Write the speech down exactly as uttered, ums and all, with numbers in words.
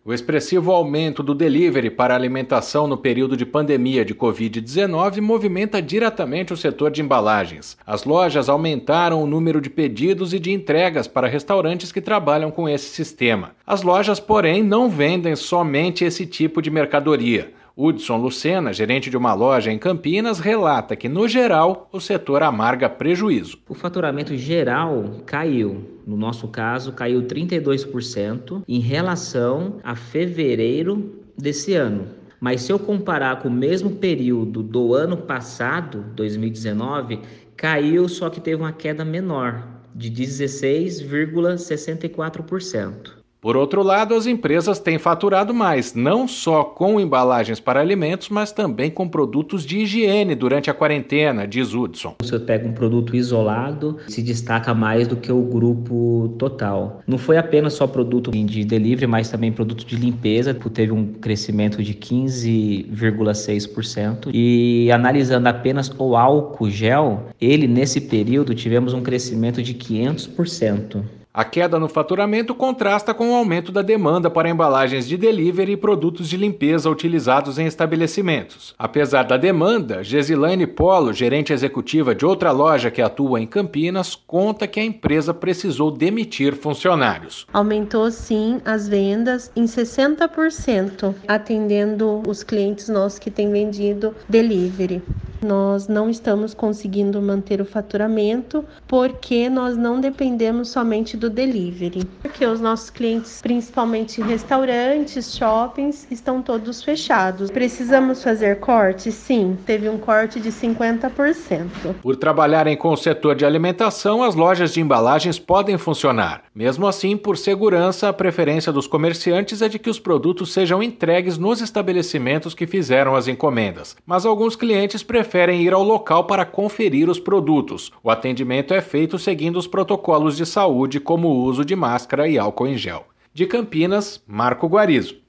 O expressivo aumento do delivery para alimentação no período de pandemia de covid dezenove movimenta diretamente o setor de embalagens. As lojas aumentaram o número de pedidos e de entregas para restaurantes que trabalham com esse sistema. As lojas, porém, não vendem somente esse tipo de mercadoria. Hudson Lucena, gerente de uma loja em Campinas, relata que, no geral, o setor amarga prejuízo. O faturamento geral caiu. No nosso caso, caiu trinta e dois por cento em relação a fevereiro desse ano. Mas se eu comparar com o mesmo período do ano passado, dois mil e dezenove, caiu, só que teve uma queda menor, de dezesseis vírgula sessenta e quatro por cento. Por outro lado, as empresas têm faturado mais, não só com embalagens para alimentos, mas também com produtos de higiene durante a quarentena, diz Hudson. Você pega um produto isolado, se destaca mais do que o grupo total. Não foi apenas só produto de delivery, mas também produto de limpeza, que teve um crescimento de quinze vírgula seis por cento. E analisando apenas o álcool gel, ele nesse período tivemos um crescimento de quinhentos por cento. A queda no faturamento contrasta com o aumento da demanda para embalagens de delivery e produtos de limpeza utilizados em estabelecimentos. Apesar da demanda, Gesilane Polo, gerente executiva de outra loja que atua em Campinas, conta que a empresa precisou demitir funcionários. Aumentou sim as vendas em sessenta por cento, atendendo os clientes nossos que têm vendido delivery. Nós não estamos conseguindo manter o faturamento porque nós não dependemos somente do delivery. Porque os nossos clientes, principalmente restaurantes, shoppings, estão todos fechados. Precisamos fazer corte? Sim, teve um corte de cinquenta por cento. Por trabalharem com o setor de alimentação, as lojas de embalagens podem funcionar. Mesmo assim, por segurança, a preferência dos comerciantes é de que os produtos sejam entregues nos estabelecimentos que fizeram as encomendas. Mas alguns clientes preferem preferem ir ao local para conferir os produtos. O atendimento é feito seguindo os protocolos de saúde, como o uso de máscara e álcool em gel. De Campinas, Marco Guarizo.